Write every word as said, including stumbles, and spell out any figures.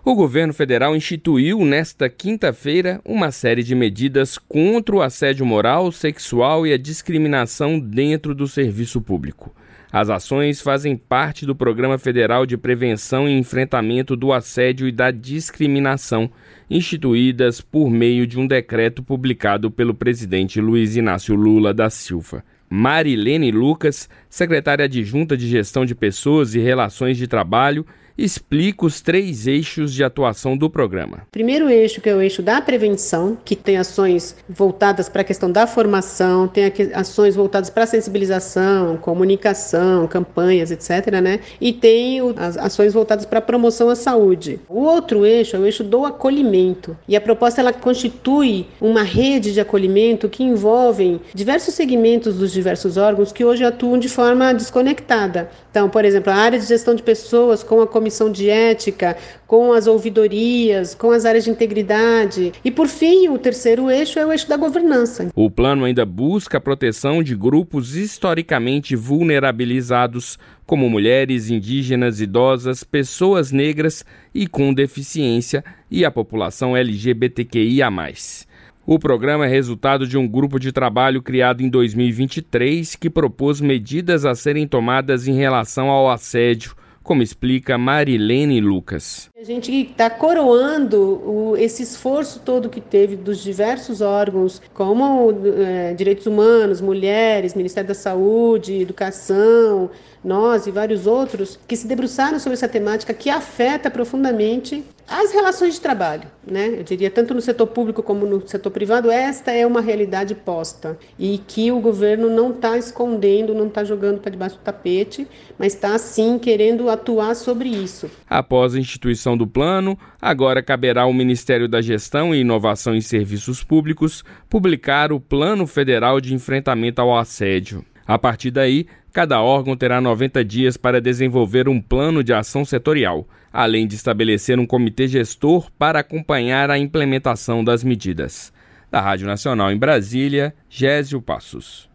O governo federal instituiu nesta quinta-feira uma série de medidas contra o assédio moral, sexual e a discriminação dentro do serviço público. As ações fazem parte do Programa Federal de Prevenção e Enfrentamento do Assédio e da Discriminação, instituídas por meio de um decreto publicado pelo presidente Luiz Inácio Lula da Silva. Marilene Lucas, secretária adjunta de Gestão de Pessoas e Relações de Trabalho, explica os três eixos de atuação do programa. Primeiro eixo, que é o eixo da prevenção, que tem ações voltadas para a questão da formação, tem ações voltadas para a sensibilização, comunicação, campanhas, etcétera, né? E tem as ações voltadas para a promoção à saúde. O outro eixo é o eixo do acolhimento. E a proposta ela constitui uma rede de acolhimento que envolve diversos segmentos dos diversos órgãos que hoje atuam de forma desconectada. Então, por exemplo, a área de gestão de pessoas com a comissão de ética, com as ouvidorias, com as áreas de integridade. E, por fim, o terceiro eixo é o eixo da governança. O plano ainda busca a proteção de grupos historicamente vulnerabilizados, como mulheres, indígenas, idosas, pessoas negras e com deficiência e a população L G B T Q I A mais. O programa é resultado de um grupo de trabalho criado em dois mil e vinte e três que propôs medidas a serem tomadas em relação ao assédio, como explica Marilene Lucas. A gente está coroando o, esse esforço todo que teve dos diversos órgãos, como é, Direitos Humanos, Mulheres, Ministério da Saúde, Educação, nós e vários outros, que se debruçaram sobre essa temática que afeta profundamente as relações de trabalho, né? Eu diria, tanto no setor público como no setor privado, esta é uma realidade posta e que o governo não está escondendo, não está jogando para debaixo do tapete, mas está, sim, querendo atuar sobre isso. Após a instituição do plano, agora caberá ao Ministério da Gestão e Inovação em Serviços Públicos publicar o Plano Federal de Enfrentamento ao Assédio. A partir daí, cada órgão terá noventa dias para desenvolver um plano de ação setorial, além de estabelecer um comitê gestor para acompanhar a implementação das medidas. Da Rádio Nacional em Brasília, Gésio Passos.